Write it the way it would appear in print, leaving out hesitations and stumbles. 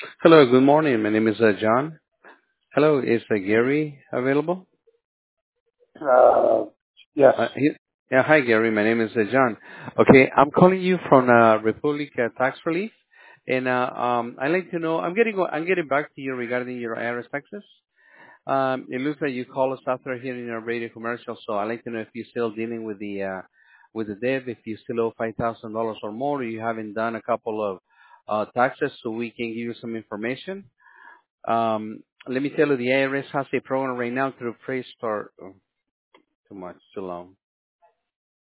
Hello, good morning. My name is John. Hello, is Gary available? Uh, yes. Yeah, hi Gary. My name is John. Okay, I'm calling you from Republic Tax Relief, and I'd like to know. I'm getting back to you regarding your IRS taxes. It looks like you called us after hearing our radio commercial, so I'd like to know if you're still dealing with the debt, if you still owe $5,000 or more, or you haven't done a couple of taxes, so we can give you some information. Let me tell you, the IRS has a program right now through Fresh Start. Oh, too much, too long.